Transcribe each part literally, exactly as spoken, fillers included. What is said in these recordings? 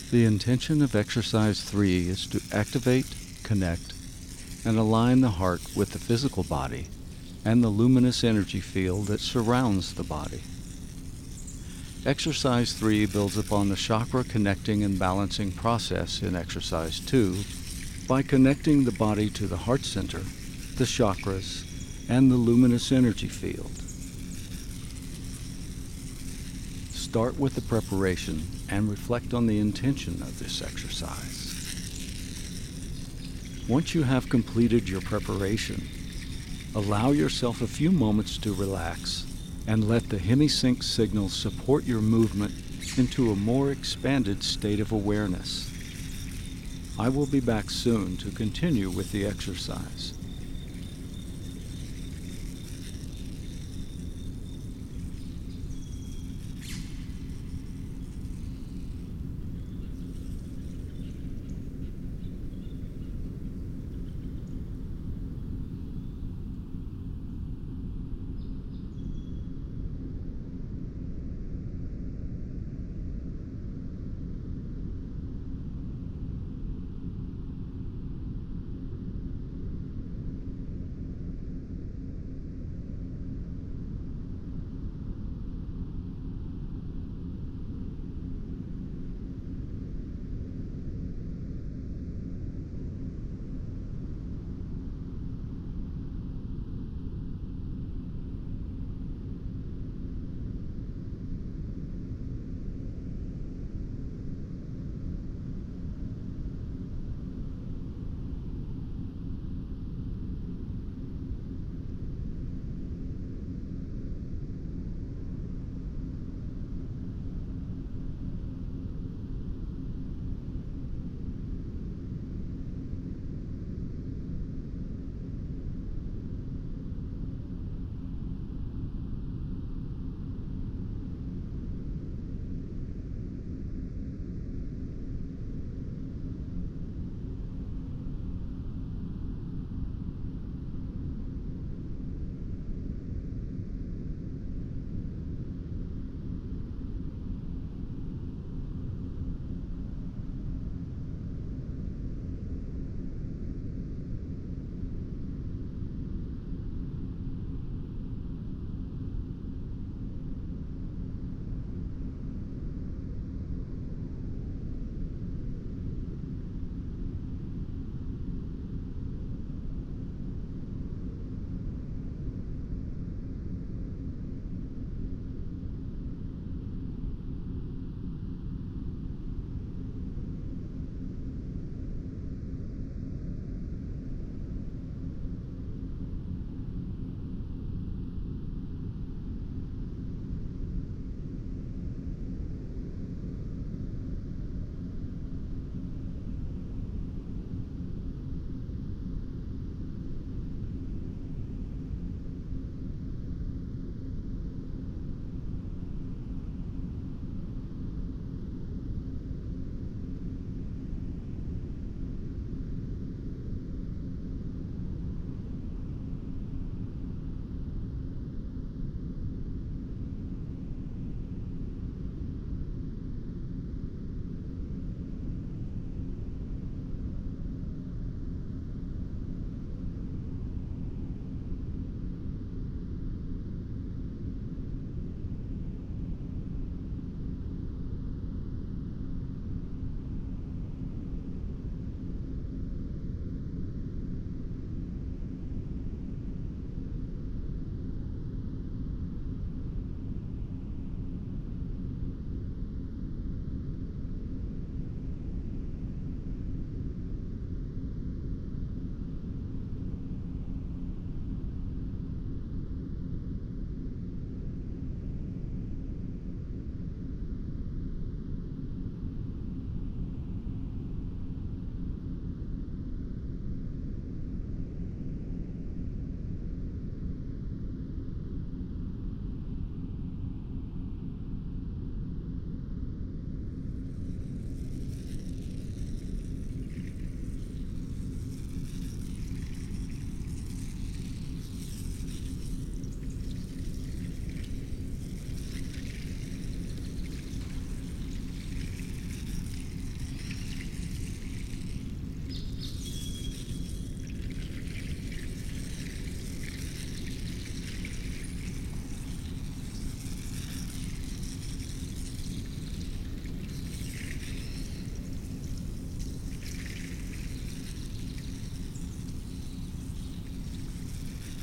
The intention of exercise three is to activate, connect, and align the heart with the physical body and the luminous energy field that surrounds the body. Exercise three builds upon the chakra connecting and balancing process in exercise two by connecting the body to the heart center, the chakras, and the luminous energy field. Start with the preparation and reflect on the intention of this exercise. Once you have completed your preparation, allow yourself a few moments to relax and let the HemiSync signal support your movement into a more expanded state of awareness. I will be back soon to continue with the exercise.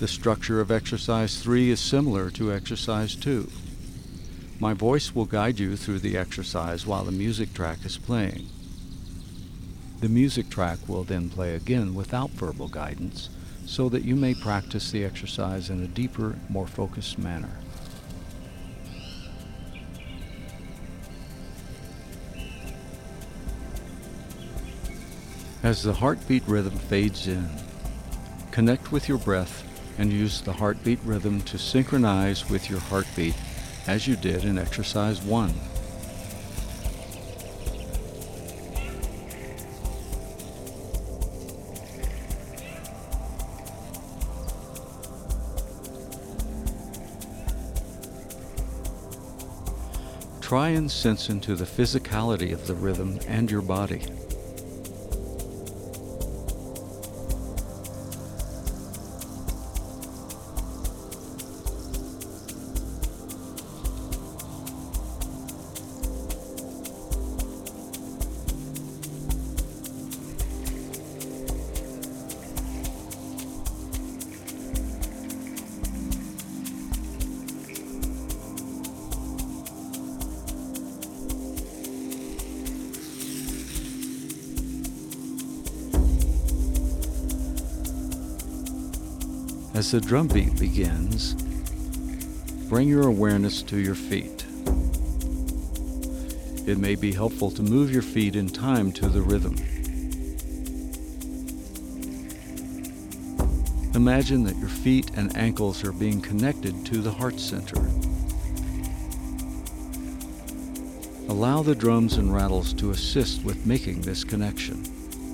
The structure of exercise three is similar to exercise two. My voice will guide you through the exercise while the music track is playing. The music track will then play again without verbal guidance, so that you may practice the exercise in a deeper, more focused manner. As the heartbeat rhythm fades in, connect with your breath and use the heartbeat rhythm to synchronize with your heartbeat as you did in exercise one. Try and sense into the physicality of the rhythm and your body. As the drum beat begins, bring your awareness to your feet. It may be helpful to move your feet in time to the rhythm. Imagine that your feet and ankles are being connected to the heart center. Allow the drums and rattles to assist with making this connection.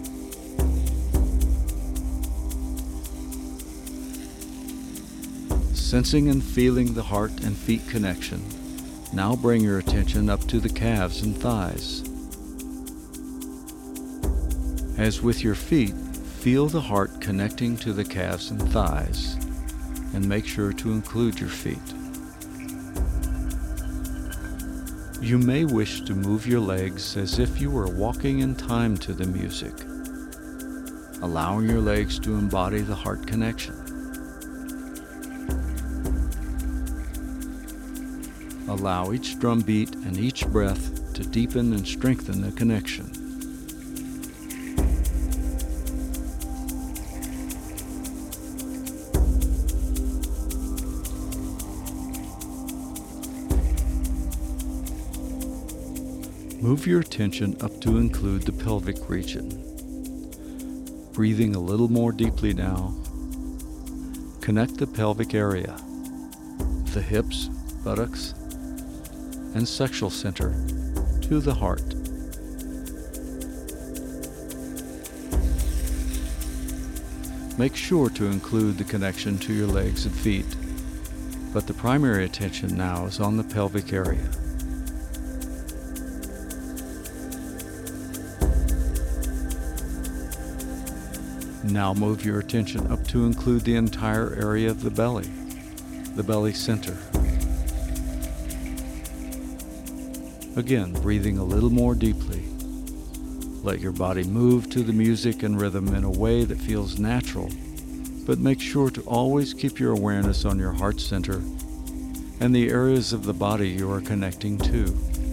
Sensing and feeling the heart and feet connection, now bring your attention up to the calves and thighs. As with your feet, feel the heart connecting to the calves and thighs, and make sure to include your feet. You may wish to move your legs as if you were walking in time to the music, allowing your legs to embody the heart connection. Allow each drum beat and each breath to deepen and strengthen the connection. Move your attention up to include the pelvic region. Breathing a little more deeply now, connect the pelvic area, the hips, buttocks, and sexual center to the heart. Make sure to include the connection to your legs and feet, but the primary attention now is on the pelvic area. Now move your attention up to include the entire area of the belly, the belly center. Again, breathing a little more deeply. Let your body move to the music and rhythm in a way that feels natural, but make sure to always keep your awareness on your heart center and the areas of the body you are connecting to.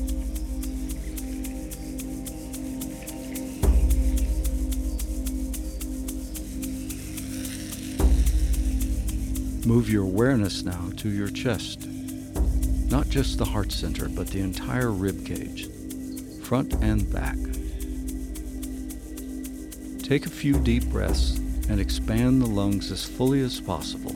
Move your awareness now to your chest. Not just the heart center, but the entire rib cage, front and back. Take a few deep breaths and expand the lungs as fully as possible.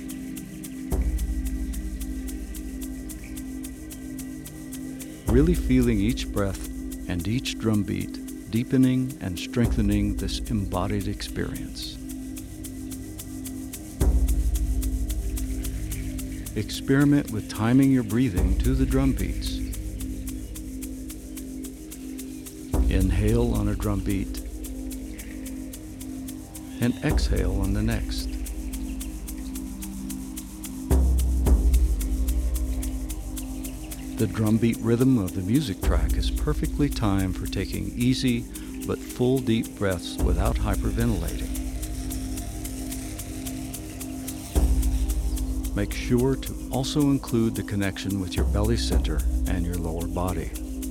Really feeling each breath and each drum beat, deepening and strengthening this embodied experience. Experiment with timing your breathing to the drum beats. Inhale on a drum beat and exhale on the next. The drum beat rhythm of the music track is perfectly timed for taking easy but full deep breaths without hyperventilating. Make sure to also include the connection with your belly center and your lower body.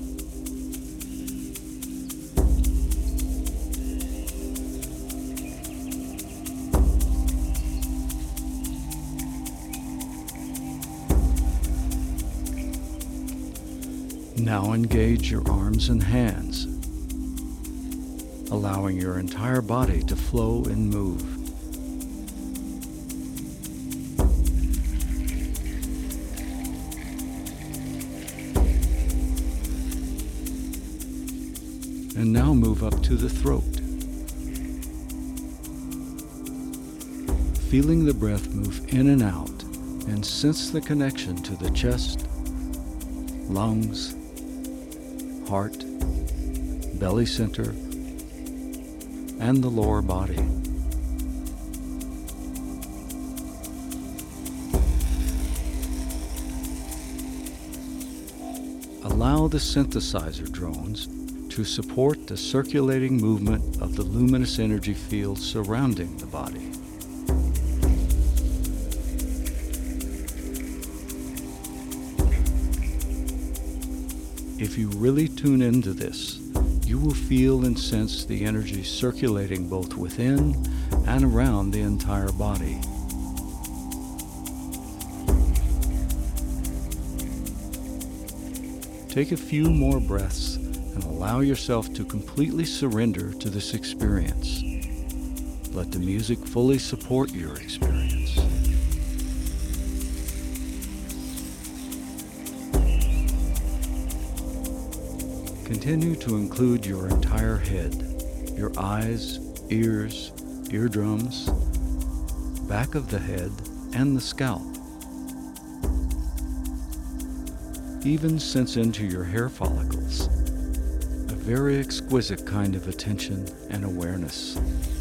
Now engage your arms and hands, allowing your entire body to flow and move. And now move up to the throat. Feeling the breath move in and out, and sense the connection to the chest, lungs, heart, belly center, and the lower body. Allow the synthesizer drones to support the circulating movement of the luminous energy field surrounding the body. If you really tune into this, you will feel and sense the energy circulating both within and around the entire body. Take a few more breaths and allow yourself to completely surrender to this experience. Let the music fully support your experience. Continue to include your entire head, your eyes, ears, eardrums, back of the head, and the scalp. Even sense into your hair follicles, a very exquisite kind of attention and awareness.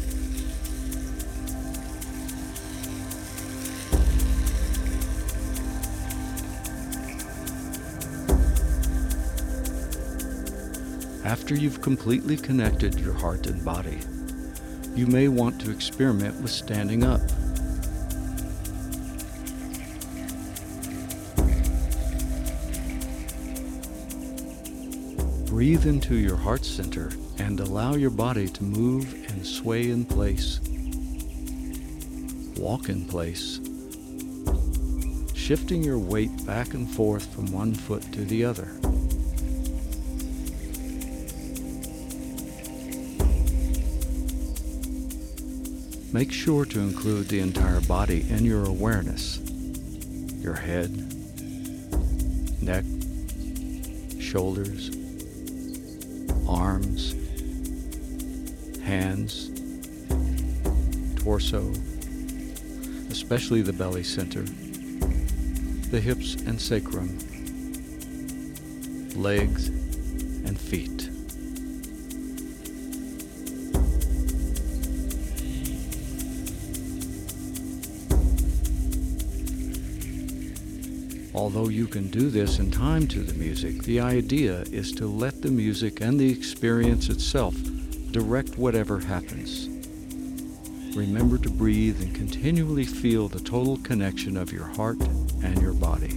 After you've completely connected your heart and body, you may want to experiment with standing up. Breathe into your heart center and allow your body to move and sway in place. Walk in place, shifting your weight back and forth from one foot to the other. Make sure to include the entire body in your awareness. Your head, neck, shoulders, arms, hands, torso, especially the belly center, the hips and sacrum, legs and feet. Although you can do this in time to the music, the idea is to let the music and the experience itself direct whatever happens. Remember to breathe and continually feel the total connection of your heart and your body.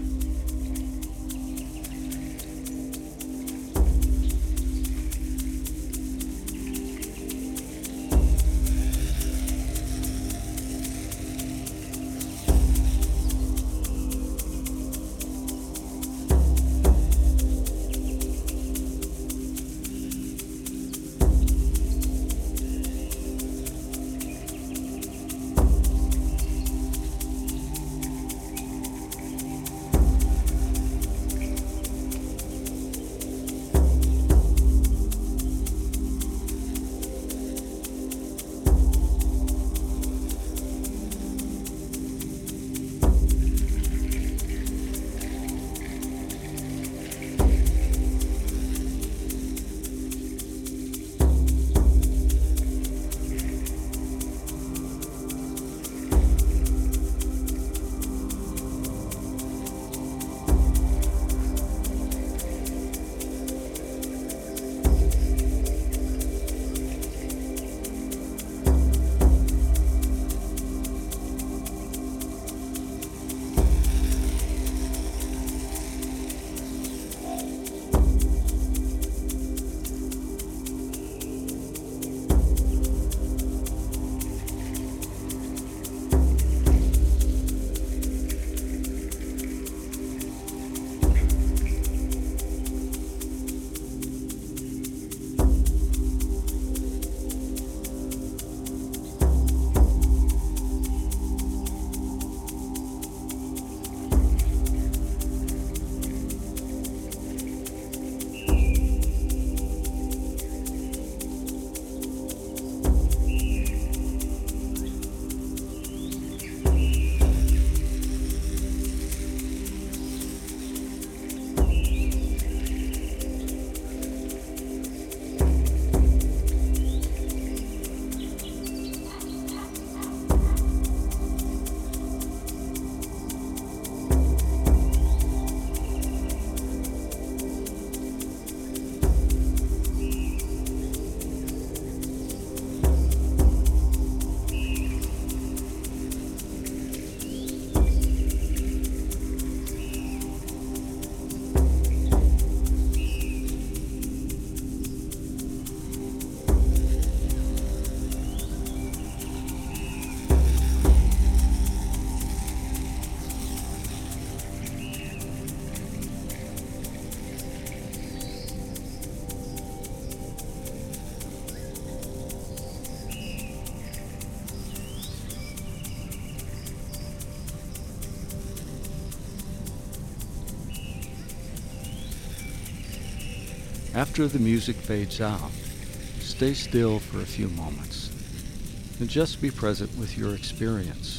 After the music fades out, stay still for a few moments and just be present with your experience.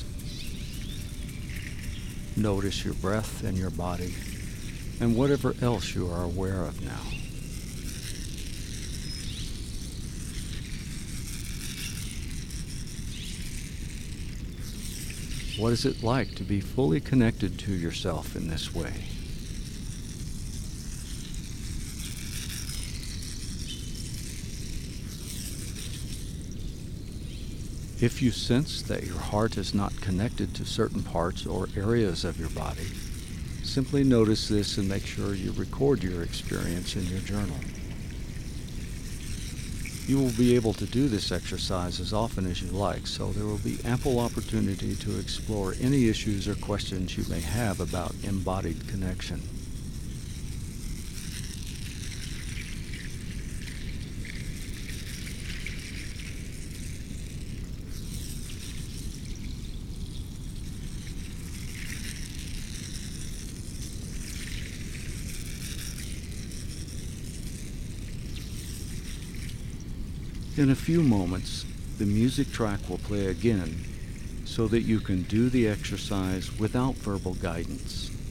Notice your breath and your body and whatever else you are aware of now. What is it like to be fully connected to yourself in this way? If you sense that your heart is not connected to certain parts or areas of your body, simply notice this and make sure you record your experience in your journal. You will be able to do this exercise as often as you like, so there will be ample opportunity to explore any issues or questions you may have about embodied connection. In a few moments, the music track will play again so that you can do the exercise without verbal guidance.